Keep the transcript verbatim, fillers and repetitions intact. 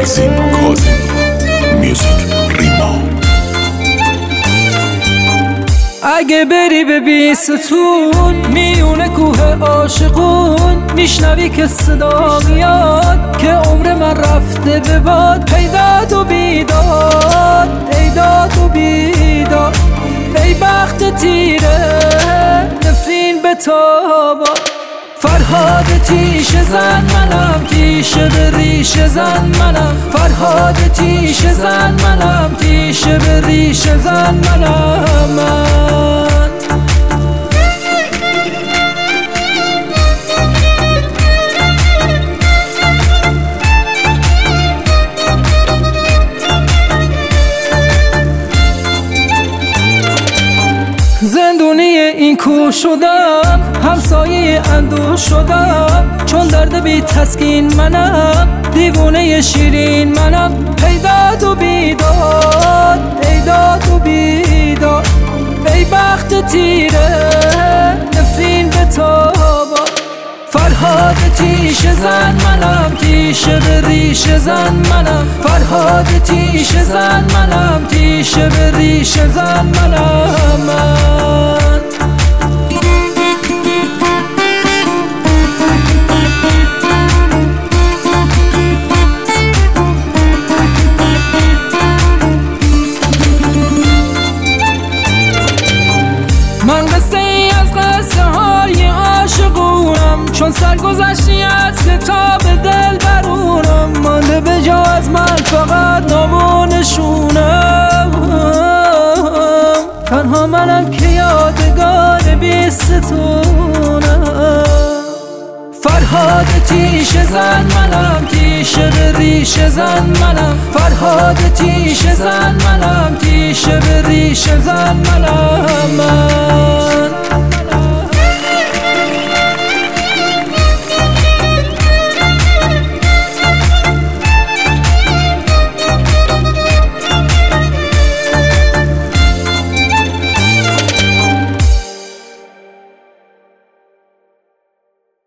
فرزین کاظمی میوزیک ریما. اگه بری به بیستون میونه کوه عاشقون، میشنوی که صدا میاد که عمر من رفته به باد. ای داد و بیداد، ای داد و بیداد، ای بخت تیره نفرین به تاباد. فرهاد تیشه زن منم، تیشه به ریشه زن منم. فرهاد تیشه زن منم، تیشه به ریشه زن منم من. زندونی این کوه شدم، همسایه اندوه شدم، چون درد بی تسکین منم، دیوونه شیرین منم. ای داد و بیداد، ای داد و بیداد، ای بخت تیره نفرین به تاباد. فرهاد تیشه زن منم، تیشه به ریشه زن منم. فرهاد تیشه زن منم، تیشه به ریشه زن منم من. من قصه ای از قصه های عاشقونم، چون سرگذشتی از کتاب دل برونم. مانده به جا از من فقط نام و نشونم، تنها منم که یادگار بیستونم. فرهاد تیشه زن منم، تیشه به ریشه زن منم. فرهاد تیشه زن منم، تیشه به ریشه زن منم من.